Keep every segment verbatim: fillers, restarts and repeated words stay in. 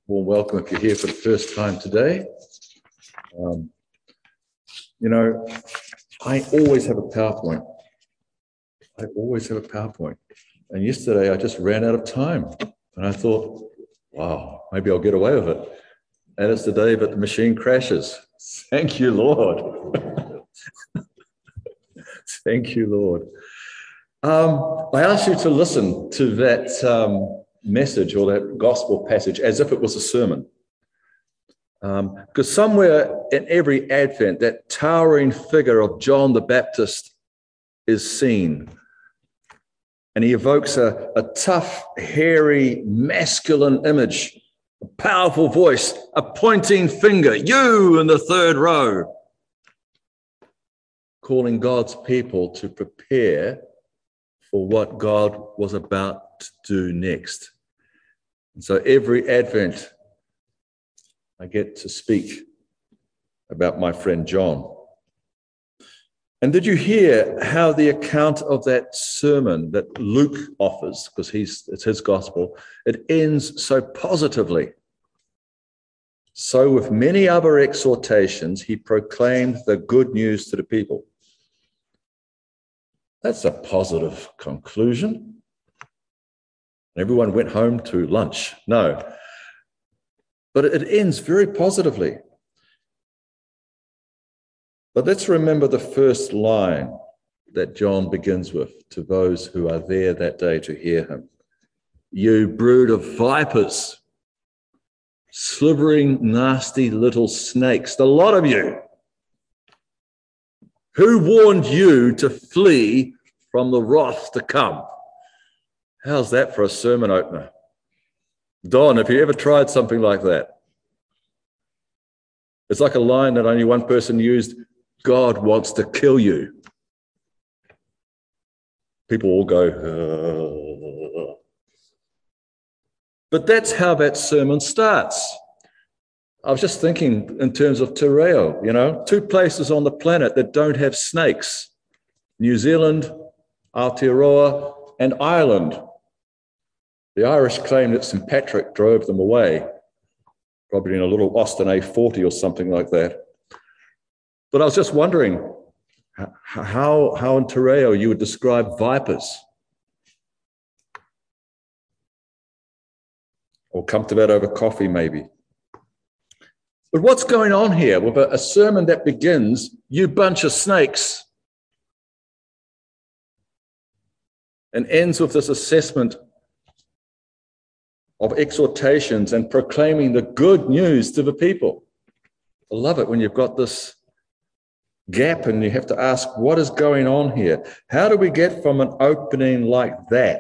warm welcome if you're here for the first time today. Um, you know, I always have a PowerPoint. I always have a PowerPoint. And yesterday I just ran out of time. And I thought, wow, maybe I'll get away with it. And it's the day that the machine crashes. Thank you, Lord. Thank you, Lord. Um, I asked you to listen to that um, message or that gospel passage as if it was a sermon. Um, because somewhere in every Advent, that towering figure of John the Baptist is seen. And he evokes a, a tough, hairy, masculine image, a powerful voice, a pointing finger, you in the third row, calling God's people to prepare for what God was about to do next. And so every Advent, I get to speak about my friend John. And did you hear how the account of that sermon that Luke offers, because he's it's his gospel, it ends so positively. So with many other exhortations, he proclaimed the good news to the people. That's a positive conclusion. Everyone went home to lunch. No. But it ends very positively. But let's remember the first line that John begins with to those who are there that day to hear him. You brood of vipers, slithering, nasty little snakes, the lot of you. Who warned you to flee from the wrath to come? How's that for a sermon opener? Don, have you ever tried something like that? It's like a line that only one person used. God wants to kill you. People all go, uh. But that's how that sermon starts. I was just thinking in terms of te reo, you know, two places on the planet that don't have snakes, New Zealand, Aotearoa, and Ireland. The Irish claim that Saint Patrick drove them away, probably in a little Austin A forty or something like that. But I was just wondering how, how in te reo you would describe vipers. We'll come to that over coffee maybe. But what's going on here with a, a sermon that begins, you bunch of snakes, and ends with this assessment of exhortations and proclaiming the good news to the people? I love it when you've got this gap and you have to ask, what is going on here? How do we get from an opening like that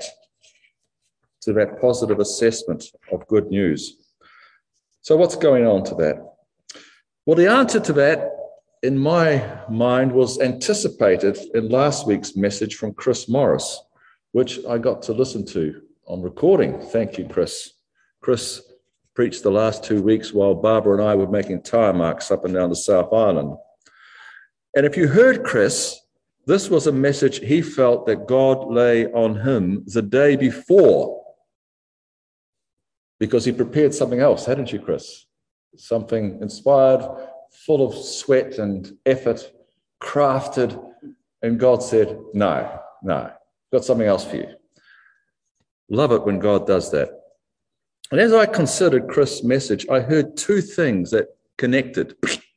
to that positive assessment of good news? So what's going on to that? Well, the answer to that, in my mind, was anticipated in last week's message from Chris Morris, which I got to listen to on recording. Thank you, Chris. Chris preached the last two weeks while Barbara and I were making tire marks up and down the South Island. And if you heard Chris, this was a message he felt that God lay on him the day before, because he prepared something else, hadn't you, Chris? Something inspired, full of sweat and effort, crafted, and God said, no, no, got something else for you. Love it when God does that. And as I considered Chris' message, I heard two things that connected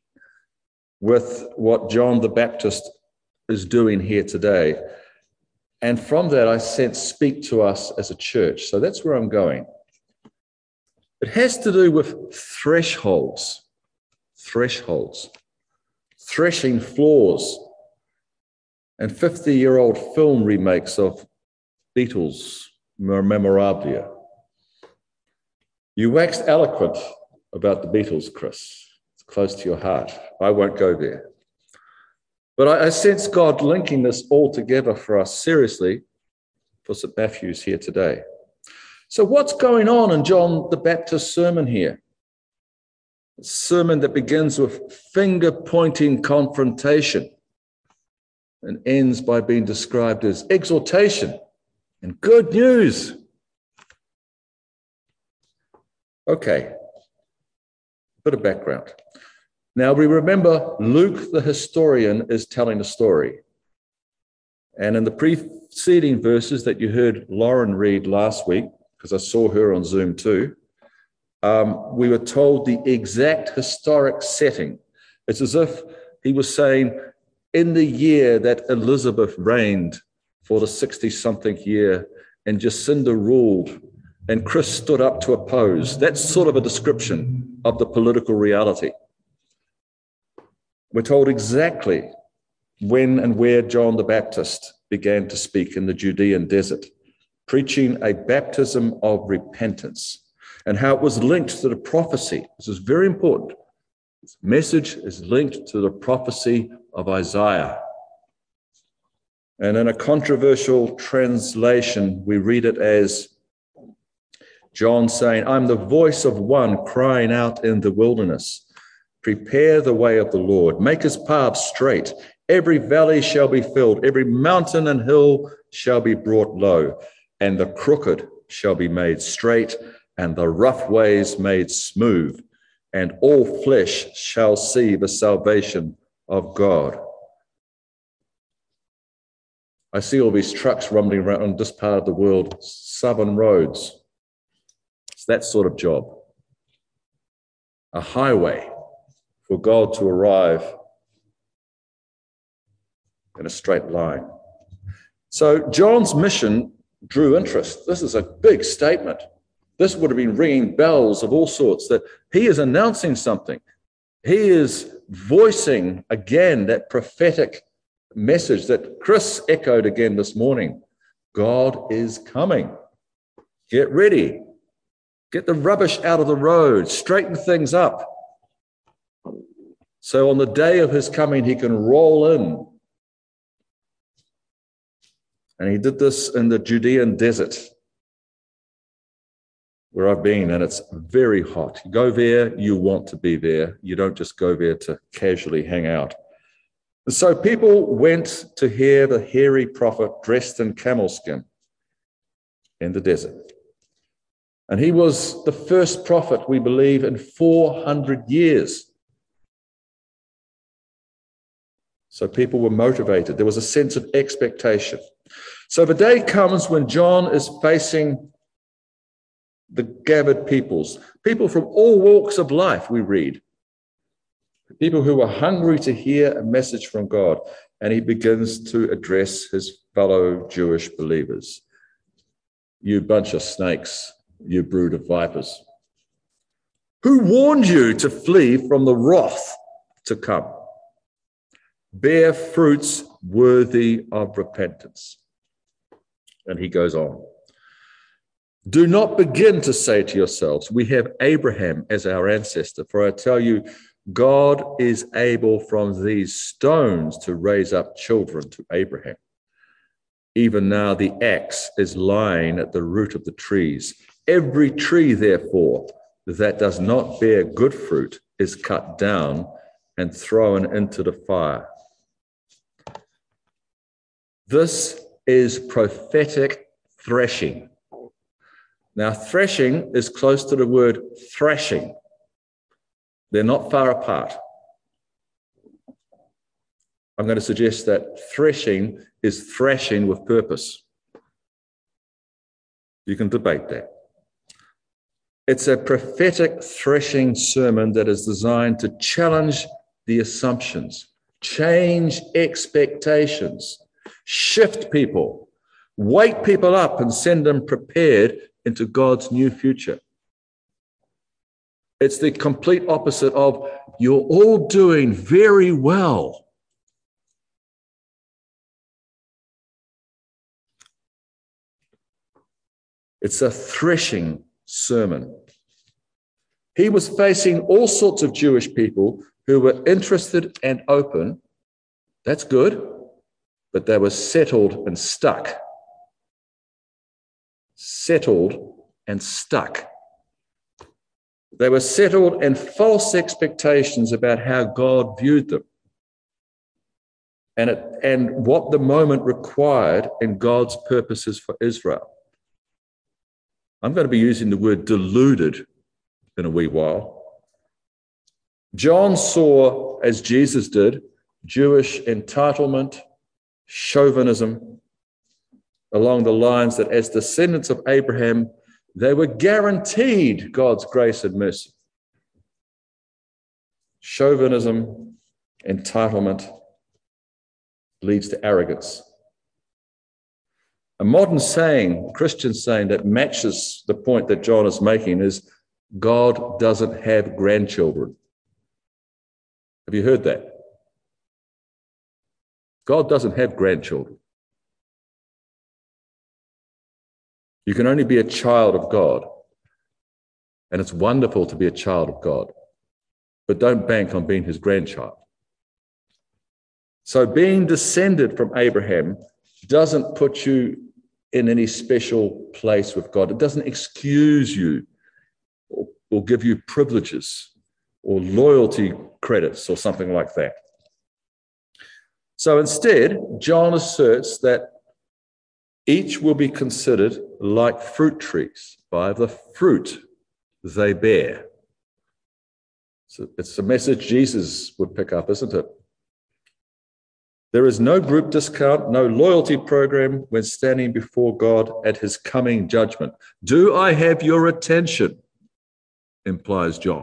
with what John the Baptist is doing here today. And from that, I said, speak to us as a church. So that's where I'm going. It has to do with thresholds, thresholds, threshing floors, and fifty-year-old film remakes of Beatles memorabilia. You waxed eloquent about the Beatles, Chris. It's close to your heart. I won't go there. But I, I sense God linking this all together for us seriously for Saint Matthew's here today. So what's going on in John the Baptist's sermon here? A sermon that begins with finger-pointing confrontation and ends by being described as exhortation and good news. Okay, Bit of background. Now we remember Luke, the historian, is telling a story. And in the preceding verses that you heard Lauren read last week, because I saw her on Zoom too, um, we were told the exact historic setting. It's as if he was saying, in the year that Elizabeth reigned for the sixty-something year and Jacinda ruled and Chris stood up to oppose. That's sort of a description of the political reality. We're told exactly when and where John the Baptist began to speak in the Judean desert, preaching a baptism of repentance, and how it was linked to the prophecy. This is very important. This message is linked to the prophecy of Isaiah. And in a controversial translation, we read it as John saying, I'm the voice of one crying out in the wilderness. Prepare the way of the Lord. Make his paths straight. Every valley shall be filled. Every mountain and hill shall be brought low. And the crooked shall be made straight, and the rough ways made smooth. And all flesh shall see the salvation of God. I see all these trucks rumbling around on this part of the world, southern roads. It's that sort of job. A highway for God to arrive in a straight line. So John's mission drew interest. This is a big statement. This would have been ringing bells of all sorts, that he is announcing something. He is voicing again that prophetic message that Chris echoed again this morning. God is coming. Get ready. Get the rubbish out of the road. Straighten things up. So on the day of his coming, he can roll in. And he did this in the Judean desert, where I've been, and it's very hot. You go there, you want to be there. You don't just go there to casually hang out. And so people went to hear the hairy prophet dressed in camel skin in the desert. And he was the first prophet, we believe, in four hundred years. So people were motivated. There was a sense of expectation. So the day comes when John is facing the gathered peoples, people from all walks of life, we read. People who are hungry to hear a message from God. And he begins to address his fellow Jewish believers. You bunch of snakes, you brood of vipers. Who warned you to flee from the wrath to come? Bear fruits worthy of repentance. And he goes on. Do not begin to say to yourselves, we have Abraham as our ancestor, for I tell you, God is able from these stones to raise up children to Abraham. Even now the axe is lying at the root of the trees. Every tree, therefore, that does not bear good fruit is cut down and thrown into the fire. This is prophetic threshing. Now, threshing is close to the word thrashing. They're not far apart. I'm going to suggest that threshing is thrashing with purpose. You can debate that. It's a prophetic threshing sermon that is designed to challenge the assumptions, change expectations, shift people, wake people up and send them prepared into God's new future. It's the complete opposite of, you're all doing very well. It's a threshing sermon. He was facing all sorts of Jewish people who were interested and open. That's good, but they were settled and stuck. Settled and stuck. They were settled in false expectations about how God viewed them and, it, and what the moment required in God's purposes for Israel. I'm going to be using the word deluded in a wee while. John saw, as Jesus did, Jewish entitlement, chauvinism, along the lines that as descendants of Abraham, they were guaranteed God's grace and mercy. Chauvinism, entitlement leads to arrogance. A modern saying, Christian saying that matches the point that John is making is, God doesn't have grandchildren. Have you heard that? God doesn't have grandchildren. You can only be a child of God, and it's wonderful to be a child of God, but don't bank on being his grandchild. So being descended from Abraham doesn't put you in any special place with God. It doesn't excuse you or, or give you privileges or loyalty credits or something like that. So instead, John asserts that each will be considered like fruit trees by the fruit they bear. So it's a message Jesus would pick up, isn't it? There is no group discount, no loyalty program when standing before God at his coming judgment. Do I have your attention? Implies John.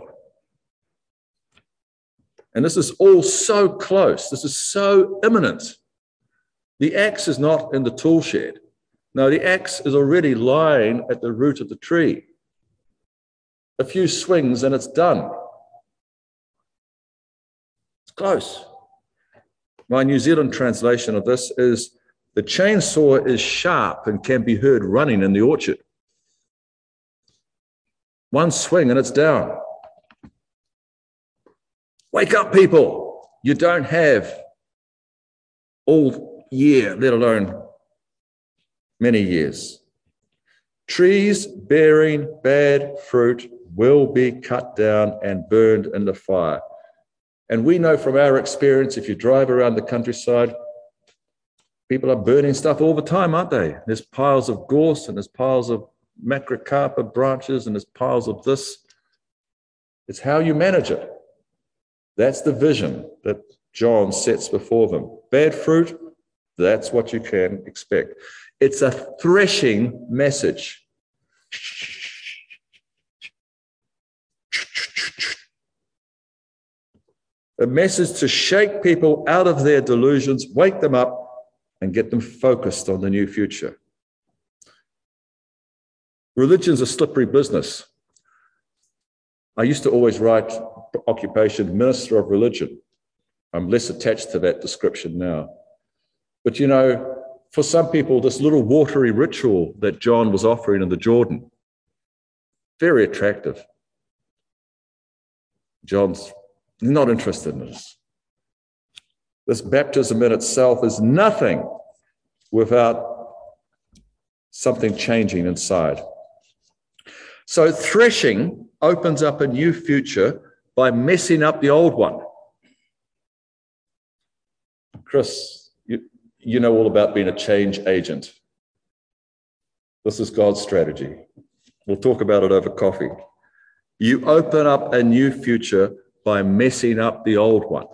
And this is all so close. This is so imminent. The axe is not in the tool shed. No, the axe is already lying at the root of the tree. A few swings and it's done. It's close. My New Zealand translation of this is, the chainsaw is sharp and can be heard running in the orchard. One swing and it's down. Wake up, people. You don't have all year, let alone many years. Trees bearing bad fruit will be cut down and burned in the fire. And we know from our experience, if you drive around the countryside, people are burning stuff all the time, aren't they? There's piles of gorse and there's piles of macrocarpa branches and there's piles of this. It's how you manage it. That's the vision that John sets before them. Bad fruit, that's what you can expect. It's a threshing message. A message to shake people out of their delusions, wake them up, and get them focused on the new future. Religion's a slippery business. I used to always write occupation minister of religion. I'm less attached to that description now. But you know, for some people, this little watery ritual that John was offering in the Jordan, very attractive. John's not interested in this. This baptism in itself is nothing without something changing inside. So threshing opens up a new future by messing up the old one. Chris, you, you know all about being a change agent. This is God's strategy. We'll talk about it over coffee. You open up a new future by messing up the old one.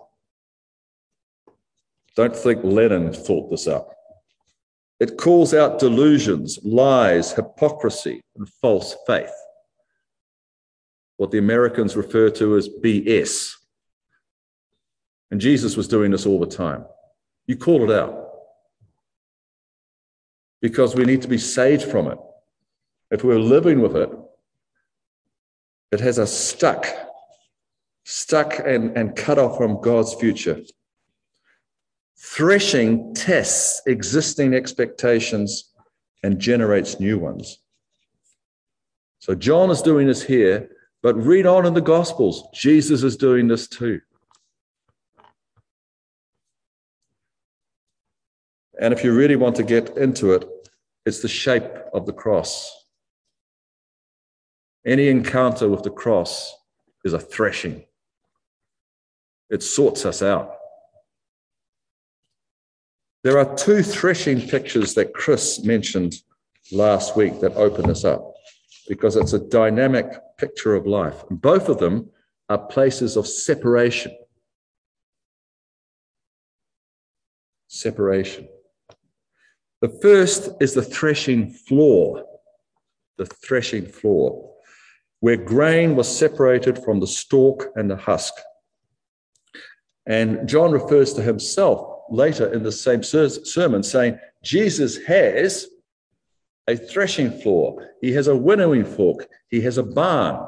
Don't think Lenin thought this up. It calls out delusions, lies, hypocrisy, and false faith. What the Americans refer to as B S. And Jesus was doing this all the time. You call it out. Because we need to be saved from it. If we're living with it, it has us stuck, stuck and, and cut off from God's future. Threshing tests existing expectations and generates new ones. So John is doing this here, but read on in the Gospels. Jesus is doing this too. And if you really want to get into it, it's the shape of the cross. Any encounter with the cross is a threshing. It sorts us out. There are two threshing pictures that Chris mentioned last week that open this up, because it's a dynamic picture of life. And both of them are places of separation. Separation. The first is the threshing floor. The threshing floor, where grain was separated from the stalk and the husk. And John refers to himself later in the same sermon saying, Jesus has a threshing floor. He has a winnowing fork. He has a barn.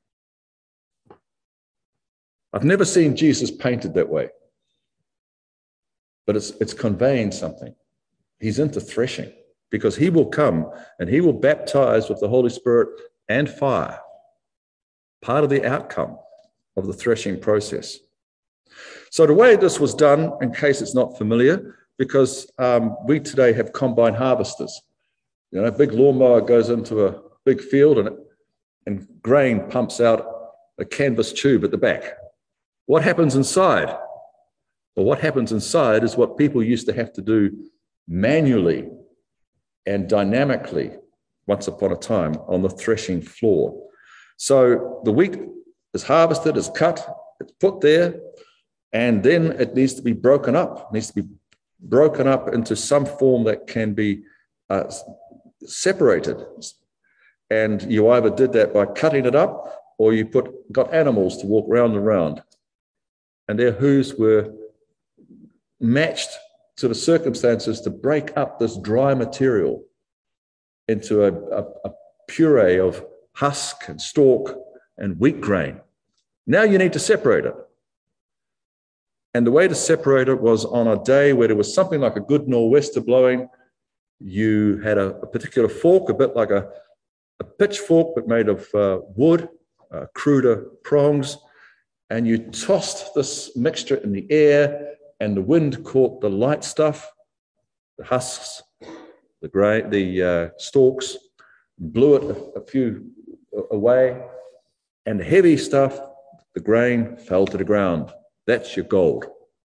I've never seen Jesus painted that way, but it's, it's conveying something. He's into threshing because he will come and he will baptize with the Holy Spirit and fire, part of the outcome of the threshing process. So the way this was done, in case it's not familiar, because um, we today have combine harvesters. You know, a big lawnmower goes into a big field and, it, and grain pumps out a canvas tube at the back. What happens inside? Well, what happens inside is what people used to have to do manually and dynamically once upon a time on the threshing floor. So the wheat is harvested, is cut, it's put there, and then it needs to be broken up. It needs to be broken up into some form that can be uh, separated. And you either did that by cutting it up, or you put got animals to walk round and round. And their hooves were matched to the circumstances to break up this dry material into a, a, a puree of husk and stalk and wheat grain. Now you need to separate it. And the way to separate it was on a day where there was something like a good nor'wester blowing. You had a, a particular fork, a bit like a, a pitchfork, but made of uh, wood, uh, cruder prongs, and you tossed this mixture in the air, and the wind caught the light stuff, the husks, the grey, the uh, stalks, blew it a, a few away, and the heavy stuff, the grain, fell to the ground. That's your gold.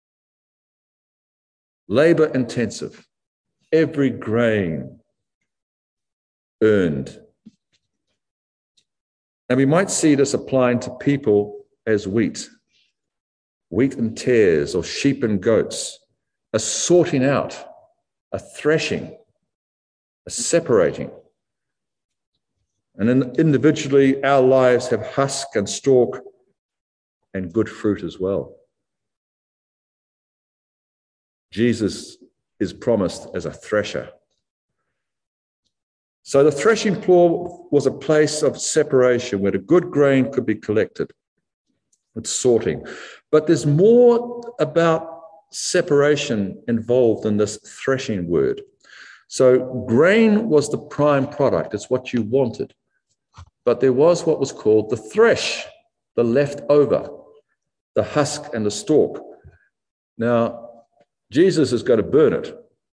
Labor intensive. Every grain earned. And we might see this applying to people as wheat. Wheat and tares, or sheep and goats, a sorting out, a threshing, a separating. And then individually, our lives have husk and stalk and good fruit as well. Jesus is promised as a thresher. So the threshing floor was a place of separation where the good grain could be collected. It's sorting. But there's more about separation involved in this threshing word. So grain was the prime product. It's what you wanted. But there was what was called the thresh, the leftover, the husk and the stalk. Now, Jesus is going to burn it.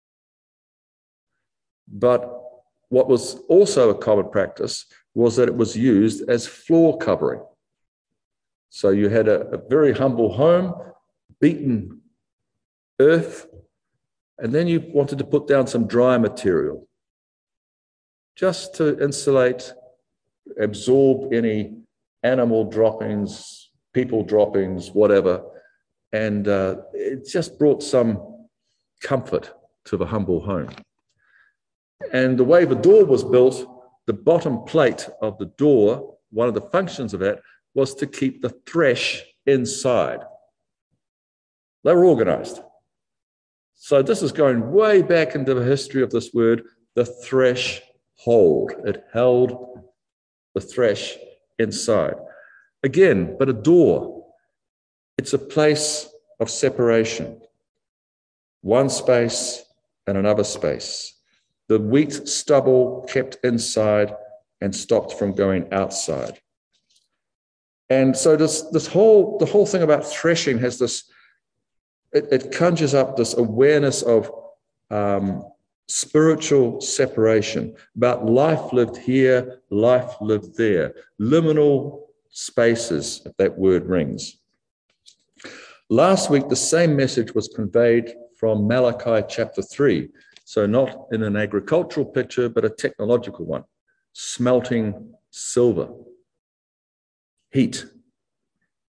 But what was also a common practice was that it was used as floor covering. So you had a, a very humble home, beaten earth, and then you wanted to put down some dry material just to insulate, absorb any animal droppings, people droppings, whatever. And uh, it just brought some comfort to the humble home. And the way the door was built, the bottom plate of the door, one of the functions of that was to keep the thresh inside. They were organized. So this is going way back into the history of this word, the thresh hold. It held the thresh inside. Again, but a door. It's a place of separation. One space and another space. The wheat stubble kept inside and stopped from going outside. And so this, this whole, the whole thing about threshing has this, it, it conjures up this awareness of um, spiritual separation, about life lived here, life lived there, liminal spaces, if that word rings. Last week, the same message was conveyed from Malachi chapter three. So not in an agricultural picture, but a technological one. Smelting silver. Heat.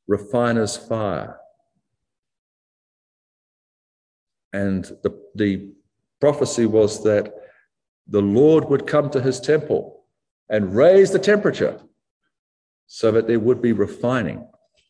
refiner's fire. And the, the prophecy was that the Lord would come to his temple and raise the temperature so that there would be refining.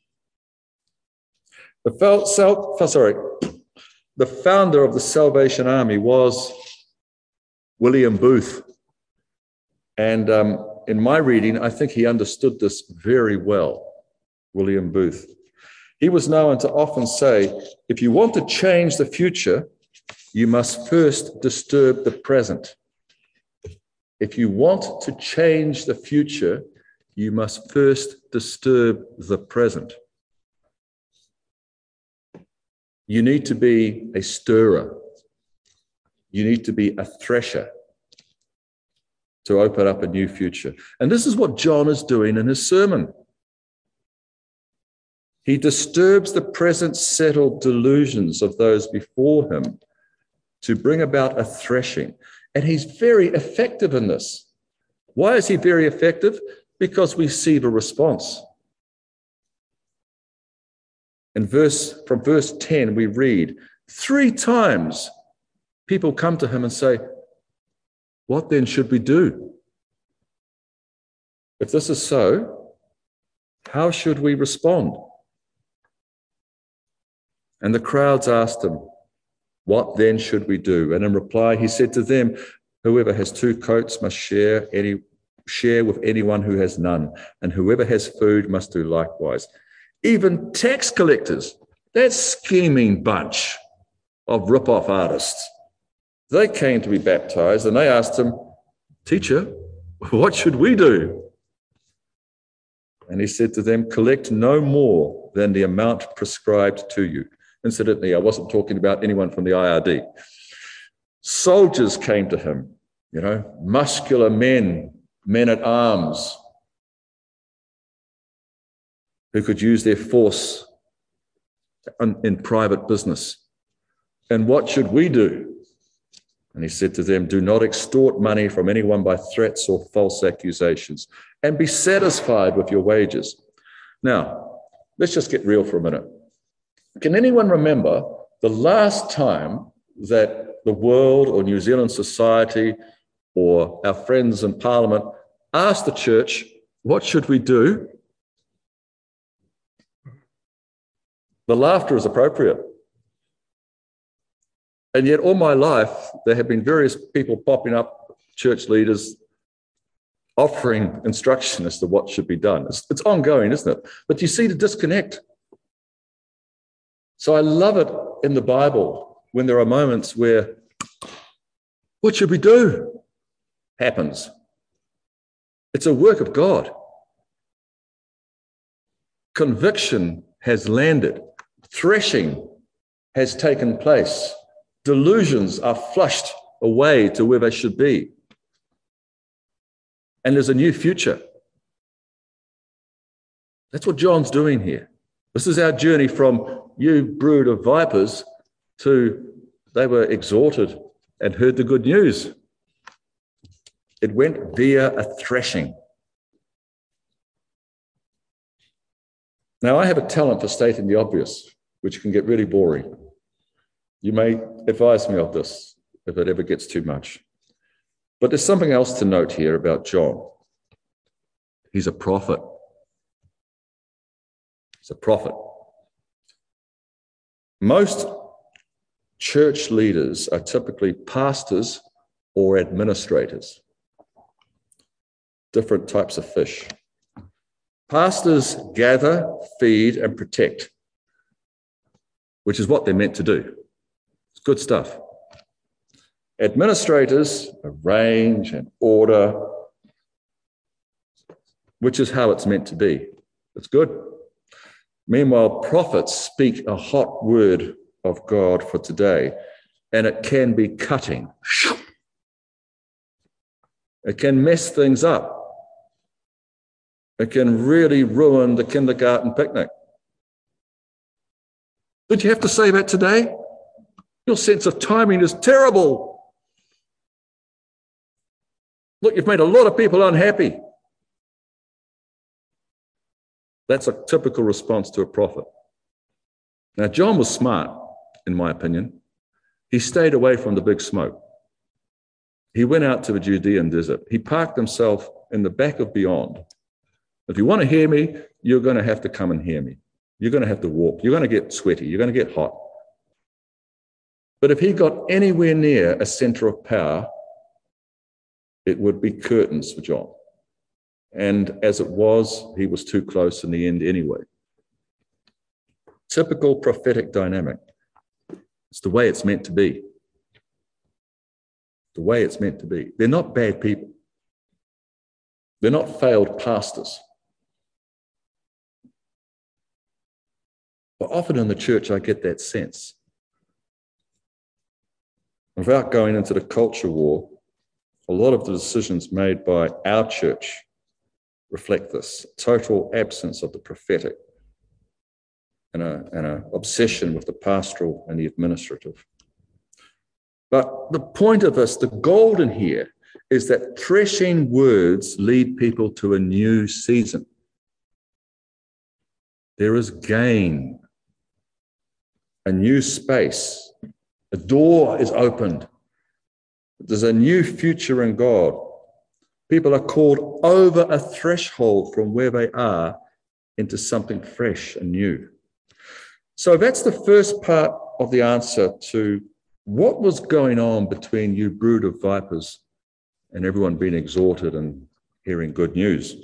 The, fel- self, sorry, the founder of the Salvation Army was William Booth. And um, in my reading, I think he understood this very well, William Booth. He was known to often say, if you want to change the future, you must first disturb the present. If you want to change the future, you must first disturb the present. You need to be a stirrer. You need to be a thresher to open up a new future. And this is what John is doing in his sermon. He disturbs the present settled delusions of those before him to bring about a threshing. And he's very effective in this. Why is he very effective? Because we see the response. In verse, from verse ten, we read, three times people come to him and say, what then should we do? If this is so, how should we respond? And the crowds asked him, what then should we do? And in reply, he said to them, whoever has two coats must share any share with anyone who has none, and whoever has food must do likewise. Even tax collectors, that scheming bunch of rip-off artists, they came to be baptized, and they asked him, teacher, what should we do? And he said to them, collect no more than the amount prescribed to you. Incidentally, I wasn't talking about anyone from the I R D. Soldiers came to him, you know, muscular men, men at arms, who could use their force in private business. And what should we do? And he said to them, do not extort money from anyone by threats or false accusations, and be satisfied with your wages. Now, let's just get real for a minute. Can anyone remember the last time that the world or New Zealand society or our friends in Parliament asked the church, what should we do? The laughter is appropriate. And yet all my life, there have been various people popping up, church leaders, offering instruction as to what should be done. It's, it's ongoing, isn't it? But you see the disconnect. So I love it in the Bible when there are moments where, what should we do? Happens. It's a work of God. Conviction has landed. Threshing has taken place. Delusions are flushed away to where they should be. And there's a new future. That's what John's doing here. This is our journey from you brood of vipers to they were exhorted and heard the good news. It went via a threshing. Now, I have a talent for stating the obvious, which can get really boring. You may advise me of this if it ever gets too much. But there's something else to note here about John. He's a prophet. He's a prophet. Most church leaders are typically pastors or administrators. Different types of fish. Pastors gather, feed, and protect, which is what they're meant to do. It's good stuff. Administrators arrange and order, which is how it's meant to be. It's good. Meanwhile, prophets speak a hot word of God for today, and it can be cutting. It can mess things up. It can really ruin the kindergarten picnic. Did you have to say that today? Your sense of timing is terrible. Look, you've made a lot of people unhappy. That's a typical response to a prophet. Now, John was smart, in my opinion. He stayed away from the big smoke. He went out to the Judean desert. He parked himself in the back of beyond. If you want to hear me, you're going to have to come and hear me. You're going to have to walk. You're going to get sweaty. You're going to get hot. But if he got anywhere near a center of power, it would be curtains for John. And as it was, he was too close in the end anyway. Typical prophetic dynamic. It's the way it's meant to be. The way it's meant to be. They're not bad people. They're not failed pastors. But often in the church, I get that sense. Without going into the culture war, a lot of the decisions made by our church reflect this total absence of the prophetic and an obsession with the pastoral and the administrative. But the point of this, the golden here, is that threshing words lead people to a new season. There is gain, a new space, a door is opened. There's a new future in God. People are called over a threshold from where they are into something fresh and new. So that's the first part of the answer to what was going on between you brood of vipers and everyone being exhorted and hearing good news.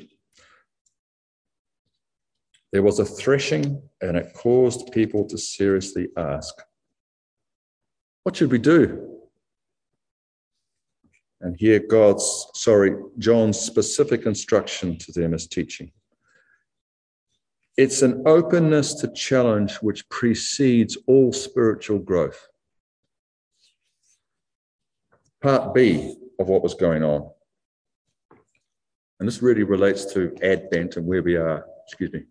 There was a threshing, and it caused people to seriously ask, what should we do? And here God's, sorry, John's specific instruction to them is teaching. It's an openness to challenge which precedes all spiritual growth. Part B of what was going on. And this really relates to Advent and where we are, excuse me.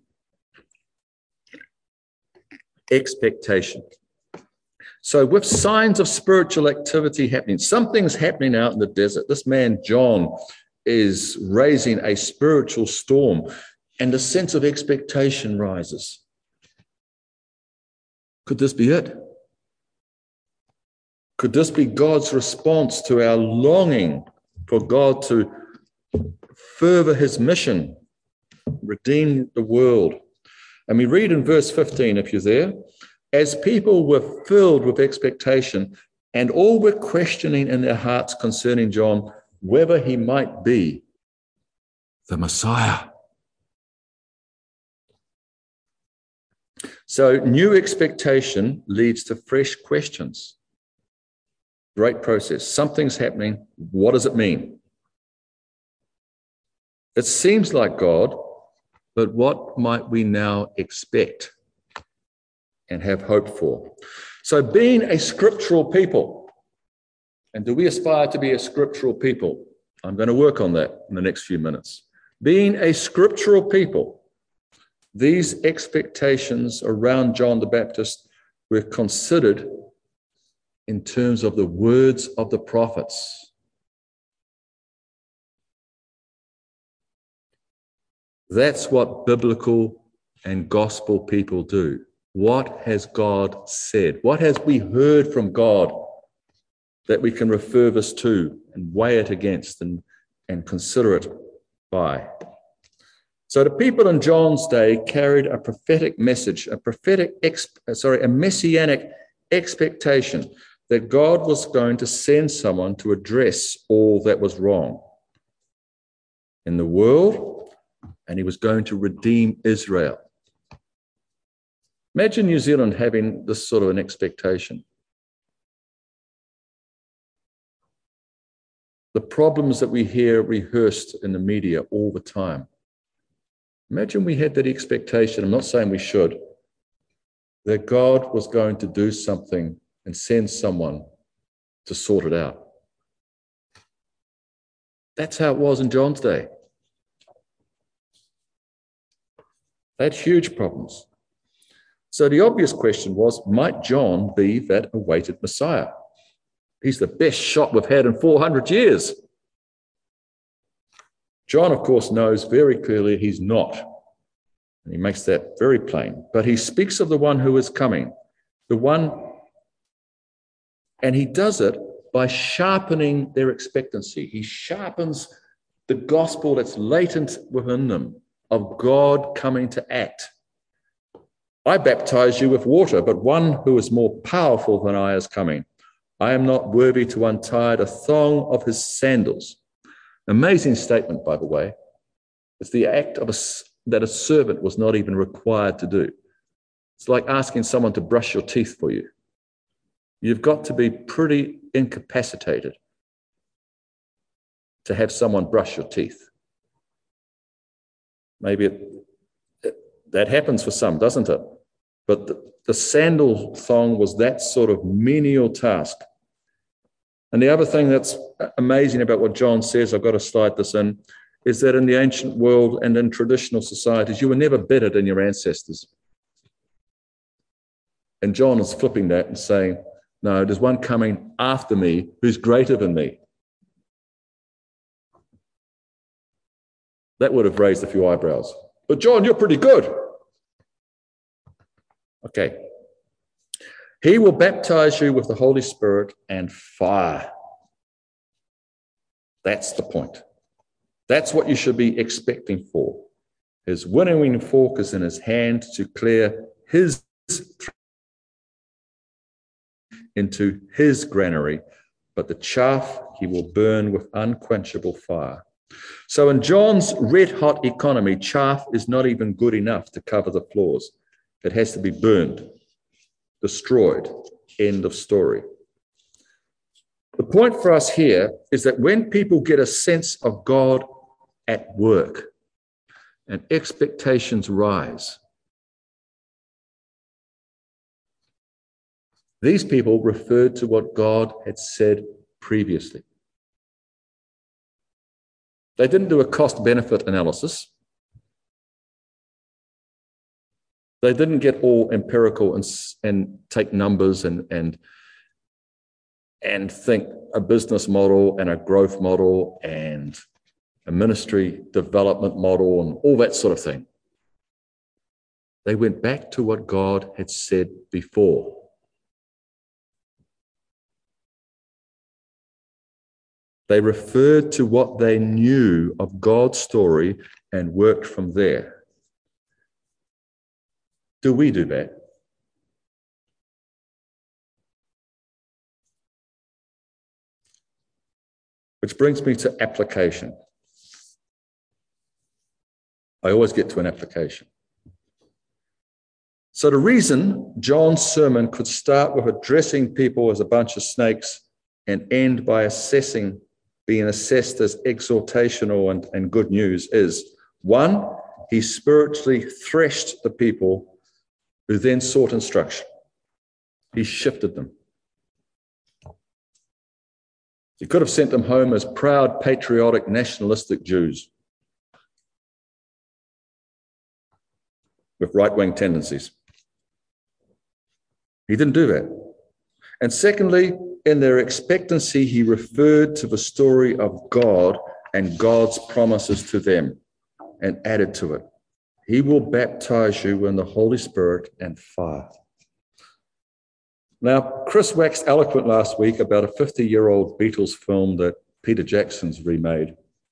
Expectation. So with signs of spiritual activity happening, something's happening out in the desert. This man, John, is raising a spiritual storm, and a sense of expectation rises. Could this be it? Could this be God's response to our longing for God to further his mission, redeem the world? And we read in verse fifteen, if you're there, as people were filled with expectation, and all were questioning in their hearts concerning John, whether he might be the Messiah. So new expectation leads to fresh questions. Great process. Something's happening. What does it mean? It seems like God, but what might we now expect and have hope for? So being a scriptural people, and do we aspire to be a scriptural people? I'm going to work on that in the next few minutes. Being a scriptural people, these expectations around John the Baptist were considered in terms of the words of the prophets. That's what biblical and gospel people do. What has God said? What has we heard from God that we can refer this to and weigh it against and, and consider it by? So the people in John's day carried a prophetic message, a prophetic, ex, sorry, a messianic expectation that God was going to send someone to address all that was wrong in the world, and he was going to redeem Israel. Imagine New Zealand having this sort of an expectation. The problems that we hear rehearsed in the media all the time. Imagine we had that expectation, I'm not saying we should, that God was going to do something and send someone to sort it out. That's how it was in John's day. They had huge problems. So the obvious question was, might John be that awaited Messiah? He's the best shot we've had in four hundred years. John, of course, knows very clearly he's not. And he makes that very plain. But he speaks of the one who is coming, the one, and he does it by sharpening their expectancy. He sharpens the gospel that's latent within them of God coming to act. I baptize you with water, but one who is more powerful than I is coming. I am not worthy to untie the thong of his sandals. Amazing statement, by the way. It's the act of a, that a servant was not even required to do. It's like asking someone to brush your teeth for you. You've got to be pretty incapacitated to have someone brush your teeth. Maybe it, it, that happens for some, doesn't it? But the, the sandal thong was that sort of menial task. And the other thing that's amazing about what John says, I've got to slide this in, is that in the ancient world and in traditional societies, you were never better than your ancestors. And John is flipping that and saying, no, there's one coming after me who's greater than me. That would have raised a few eyebrows. But John, you're pretty good. Okay. He will baptize you with the Holy Spirit and fire. That's the point. That's what you should be expecting for. His winnowing fork is in his hand to clear his into his granary, but the chaff he will burn with unquenchable fire. So in John's red-hot economy, chaff is not even good enough to cover the floors. It has to be burned, destroyed, end of story. The point for us here is that when people get a sense of God at work and expectations rise, these people referred to what God had said previously. They didn't do a cost-benefit analysis. They didn't get all empirical and, and take numbers and, and, and think a business model and a growth model and a ministry development model and all that sort of thing. They went back to what God had said before. They referred to what they knew of God's story and worked from there. Do we do that? Which brings me to application. I always get to an application. So the reason John's sermon could start with addressing people as a bunch of snakes and end by assessing, being assessed as exhortational and, and good news is, one, he spiritually threshed the people who then sought instruction. He shifted them. He could have sent them home as proud, patriotic, nationalistic Jews with right-wing tendencies. He didn't do that. And secondly, in their expectancy, he referred to the story of God and God's promises to them and added to it. He will baptize you in the Holy Spirit and fire. Now, Chris waxed eloquent last week about a fifty-year-old Beatles film that Peter Jackson's remade.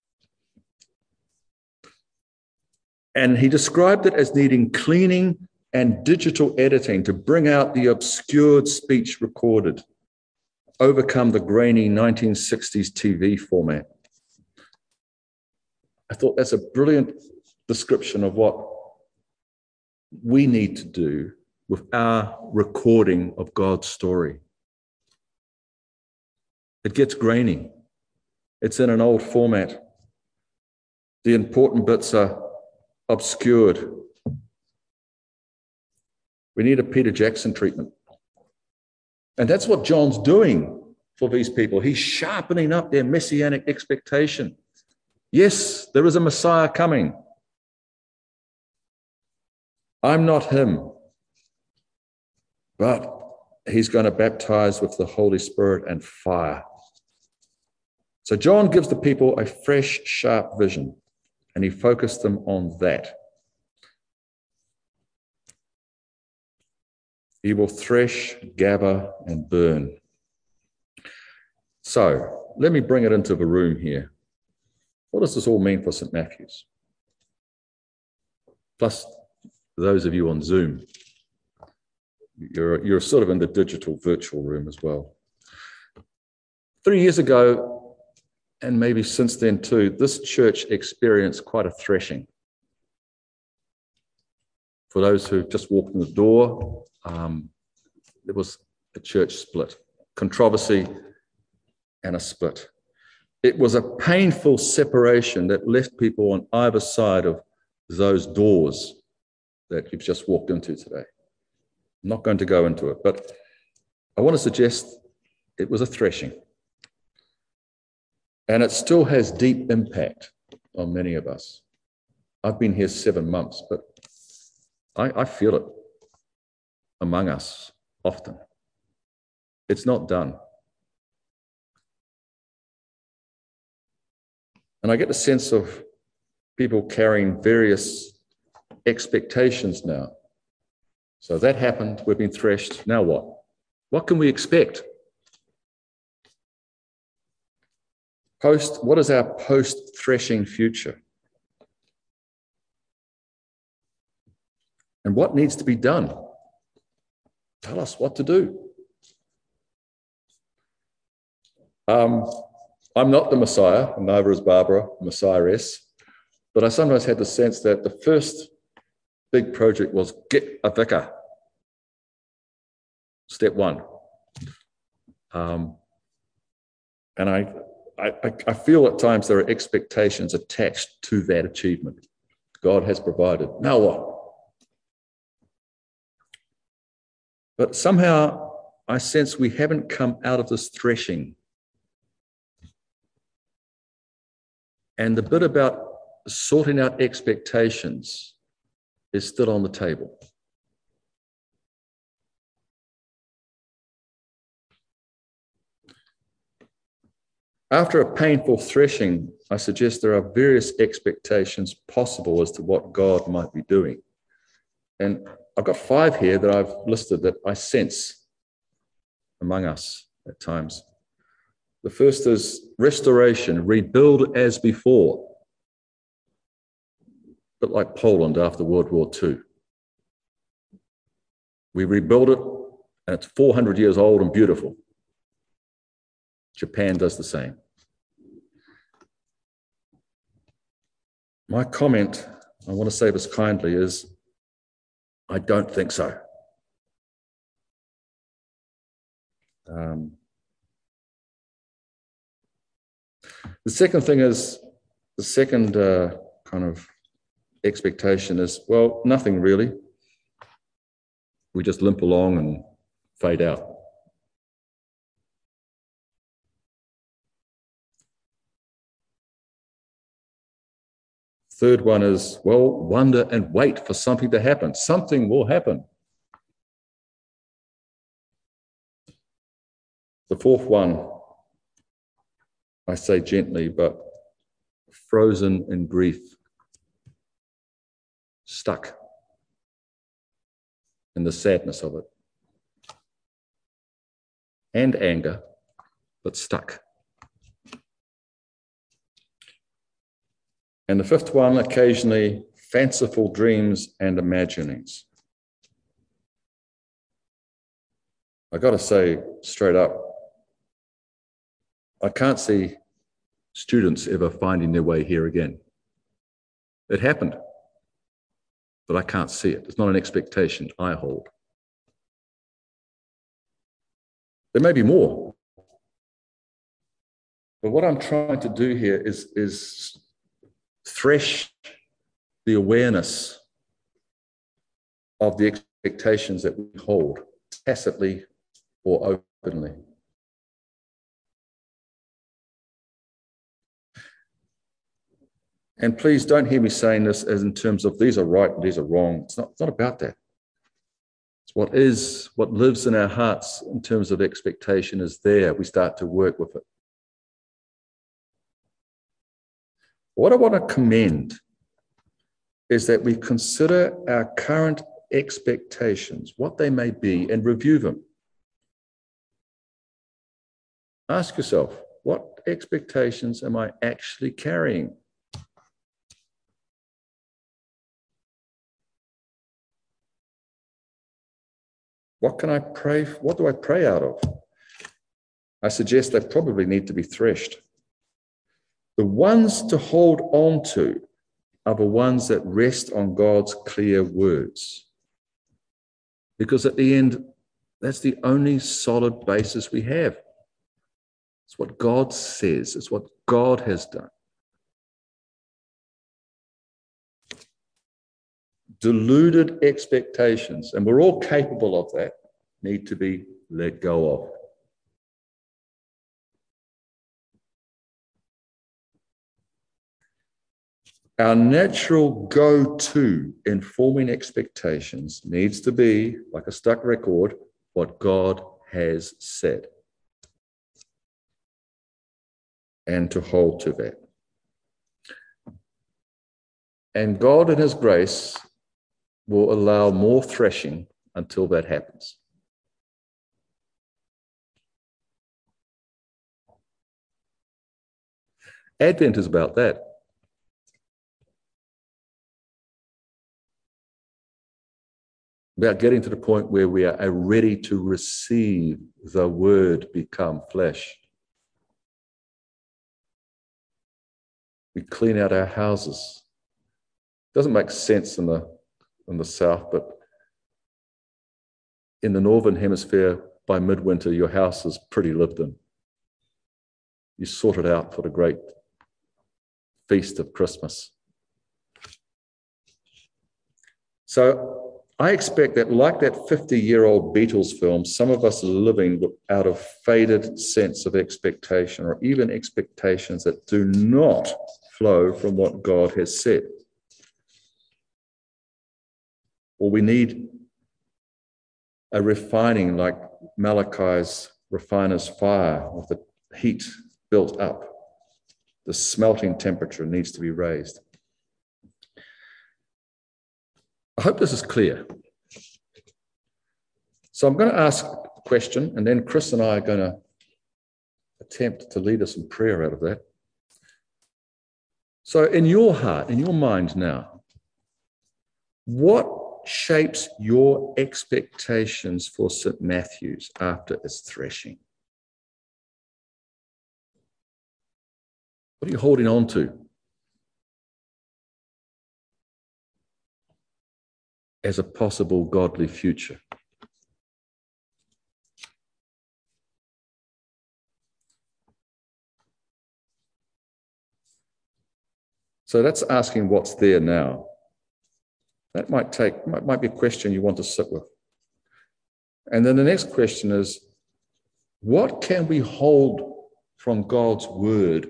And he described it as needing cleaning and digital editing to bring out the obscured speech recorded, overcome the grainy nineteen sixties T V format. I thought that's a brilliant description of what we need to do with our recording of God's story. It gets grainy. It's in an old format. The important bits are obscured. We need a Peter Jackson treatment. And that's what John's doing for these people. He's sharpening up their messianic expectation. Yes, there is a Messiah coming. I'm not him, but he's going to baptize with the Holy Spirit and fire. So John gives the people a fresh, sharp vision, and he focused them on that. He will thresh, gather, and burn. So let me bring it into the room here. What does this all mean for Saint Matthew's? Plus, those of you on Zoom, you're, you're sort of in the digital virtual room as well. Three years ago, and maybe since then too, this church experienced quite a threshing. For those who just walked in the door, um, there was a church split, controversy and a split. It was a painful separation that left people on either side of those doors that you've just walked into today. I'm not going to go into it, but I want to suggest it was a threshing. And it still has deep impact on many of us. I've been here seven months, but I, I feel it among us often. It's not done. And I get the sense of people carrying various expectations now. So that happened, we've been threshed, now what? What can we expect? Post, what is our post-threshing future? And what needs to be done? Tell us what to do. Um, I'm not the Messiah, and neither is Barbara, Messiah-ess, but I sometimes had the sense that the first big project was get a vicar. Step one. Um, and I, I, I feel at times there are expectations attached to that achievement. God has provided. Now what? But somehow I sense we haven't come out of this threshing. And the bit about sorting out expectations is still on the table. After a painful threshing, I suggest there are various expectations possible as to what God might be doing. And I've got five here that I've listed that I sense among us at times. The first is restoration, rebuild as before. A bit like Poland after World War Two. We rebuild it, and it's four hundred years old and beautiful. Japan does the same. My comment, I want to say this kindly, is I don't think so. Um, the second thing is, the second uh, kind of expectation is, well, nothing really. We just limp along and fade out. Third one is, well, wonder and wait for something to happen. Something will happen. The fourth one, I say gently, but frozen in grief, stuck in the sadness of it, and anger, but stuck. And the fifth one, occasionally fanciful dreams and imaginings. I got to say straight up, I can't see students ever finding their way here again. It happened, but I can't see it. It's not an expectation I hold. There may be more, but what I'm trying to do here is, is thresh the awareness of the expectations that we hold, tacitly or openly. And please don't hear me saying this as in terms of these are right and these are wrong. It's not, it's not about that. It's what is, what lives in our hearts in terms of expectation is there. We start to work with it. What I want to commend is that we consider our current expectations, what they may be, and review them. Ask yourself, what expectations am I actually carrying? What can I pray? What do I pray out of? I suggest they probably need to be threshed. The ones to hold on to are the ones that rest on God's clear words. Because at the end, that's the only solid basis we have. It's what God says. It's what God has done. Deluded expectations, and we're all capable of that, need to be let go of. Our natural go-to in forming expectations needs to be, like a stuck record, what God has said. And to hold to that. And God in his grace will allow more threshing until that happens. Advent is about that. About getting to the point where we are ready to receive the word become flesh. We clean out our houses. Doesn't make sense in the in the south, but in the northern hemisphere, by midwinter, your house is pretty lived in. You sort it out for the great feast of Christmas. So I expect that, like that fifty-year-old Beatles film, some of us are living out of faded sense of expectation, or even expectations that do not flow from what God has said. Or we need a refining like Malachi's refiner's fire, with the heat built up. The smelting temperature needs to be raised. I hope this is clear. So I'm going to ask a question, and then Chris and I are going to attempt to lead us in prayer out of that. So in your heart, in your mind now, what shapes your expectations for Saint Matthew's after its threshing? What are you holding on to as a possible godly future? So that's asking what's there now. That might take, might, might be a question you want to sit with. And then the next question is, what can we hold from God's word,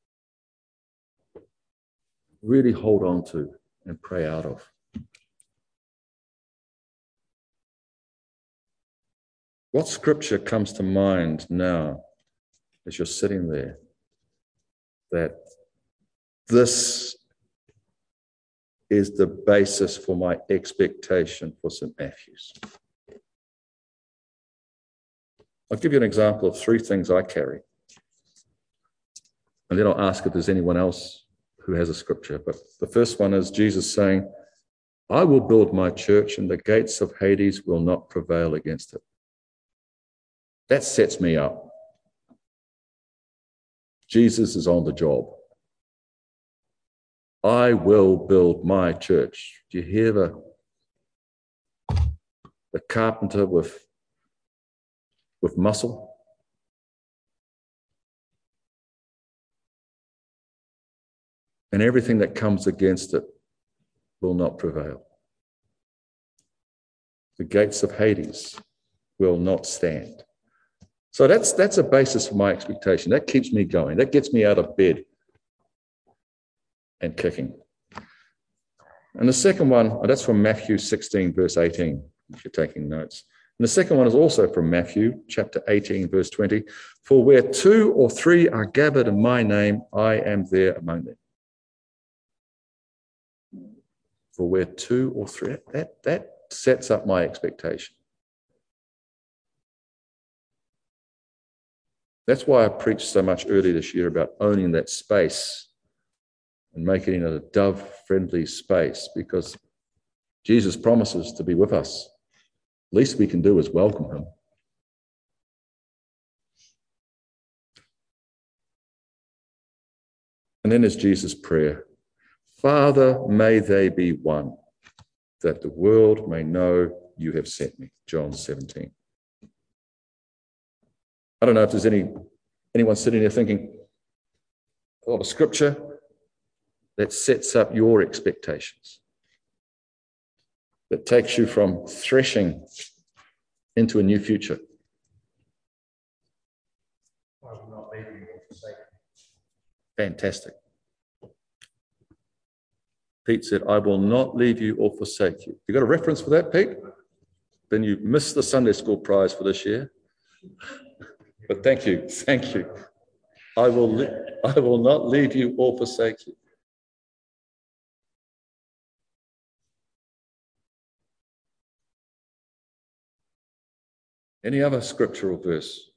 really hold on to and pray out of? What scripture comes to mind now as you're sitting there that this is the basis for my expectation for Saint Matthew's? I'll give you an example of three things I carry. And then I'll ask if there's anyone else who has a scripture. But the first one is Jesus saying, I will build my church and the gates of Hades will not prevail against it. That sets me up. Jesus is on the job. I will build my church. Do you hear the, the carpenter with, with muscle? And everything that comes against it will not prevail. The gates of Hades will not stand. So that's, that's a basis for my expectation. That keeps me going. That gets me out of bed and kicking. And the second one, that's from Matthew sixteen, verse eighteen, if you're taking notes. And the second one is also from Matthew, chapter eighteen, verse twenty. For where two or three are gathered in my name, I am there among them. For where two or three, that, that sets up my expectation. That's why I preached so much earlier this year about owning that space and making it a dove-friendly space, because Jesus promises to be with us. Least we can do is welcome him. And then there's Jesus' prayer. Father, may they be one, that the world may know you have sent me. John seventeen. I don't know if there's any anyone sitting there thinking of a scripture that sets up your expectations, that takes you from threshing into a new future. I will not leave you or forsake you. Fantastic. Pete said, I will not leave you or forsake you. You got a reference for that, Pete? Then you missed the Sunday school prize for this year. But thank you, thank you. I will, li- I will not leave you or forsake you. Any other scriptural verse?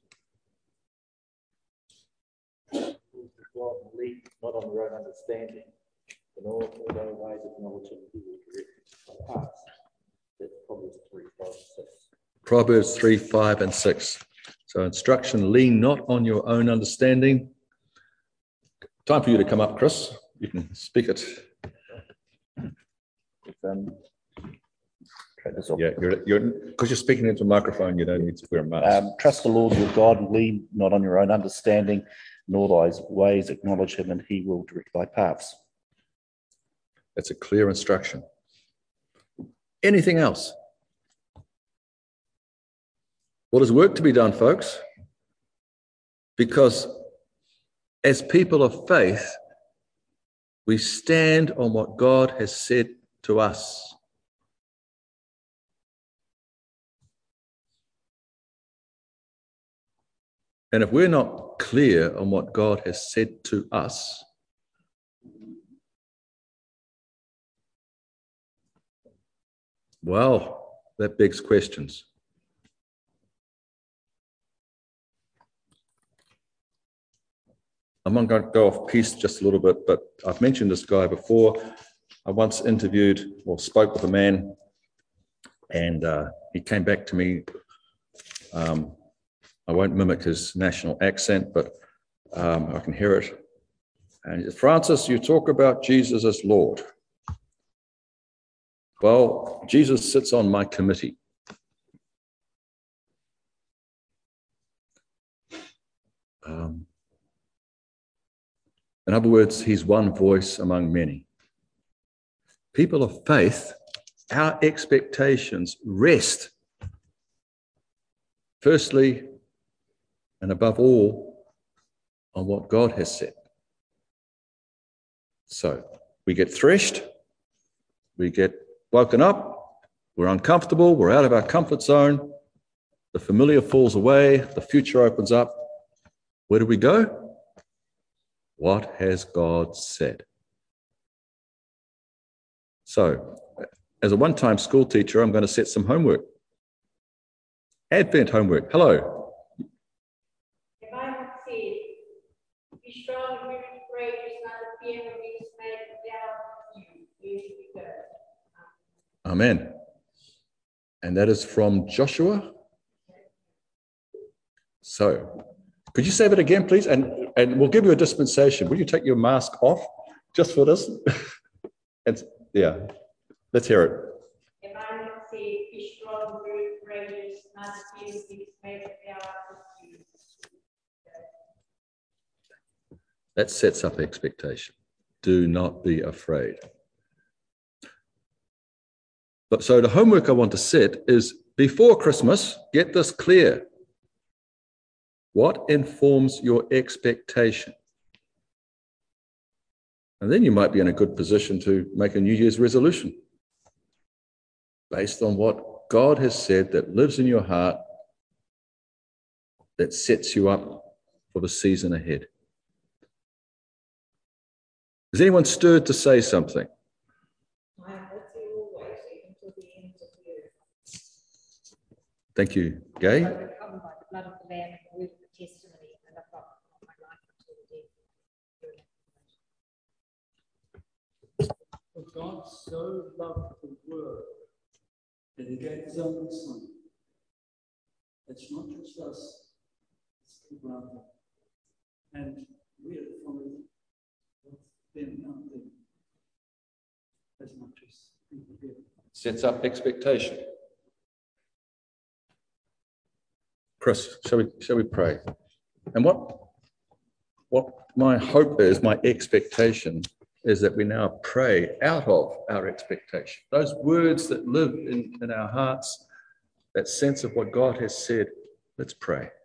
God will lead not on your own understanding, in all, all their ways acknowledge him, he will direct our paths. That's Proverbs three, five, and six. Proverbs three, five, and six. So instruction, lean not on your own understanding. Time for you to come up, Chris. You can speak it. Um, try this off. Yeah, you're you're because you're speaking into a microphone, you don't need to wear a mask. Um, trust the Lord your God and lean not on your own understanding, in all thy ways acknowledge him, and he will direct thy paths. That's a clear instruction. Anything else? Well, there's work to be done, folks, because as people of faith, we stand on what God has said to us. And if we're not clear on what God has said to us, well, that begs questions. I'm going to go off piece just a little bit, but I've mentioned this guy before. I once interviewed or spoke with a man, and uh, he came back to me. Um, I won't mimic his national accent, but um, I can hear it. And he said, Francis, you talk about Jesus as Lord. Well, Jesus sits on my committee. Um, in other words, he's one voice among many. People of faith, our expectations rest, firstly, and above all, on what God has said. So we get threshed, we get woken up, we're uncomfortable, we're out of our comfort zone, the familiar falls away, the future opens up. Where do we go? What has God said? So, as a one-time school teacher, I'm going to set some homework. Advent homework. Hello. The Bible says, be strong and very courageous, not to fear when he is made without you. Here we go. Amen. And that is from Joshua. So, could you say that again, please? And, and we'll give you a dispensation. Will you take your mask off just for this? And, yeah, let's hear it. The Bible says, be strong and very courageous, not to fear when he is made without you. That sets up expectation. Do not be afraid. But so the homework I want to set is before Christmas, get this clear. What informs your expectation? And then you might be in a good position to make a New Year's resolution based on what God has said that lives in your heart, that sets you up for the season ahead. Is anyone stirred to say something? I am with you always, even to the end of the earth. Thank you, Gay. Overcome by the blood of the Lamb and the word of the testimony, and I've got my life until the death. For God so loved the world that he gave his only Son. It's not just us, it's people out there. And we are following them out there as much as people here. Sets up expectation. Chris, shall we, shall we pray? And what, what my hope is, my expectation is that we now pray out of our expectation. Those words that live in, in our hearts, that sense of what God has said, let's pray.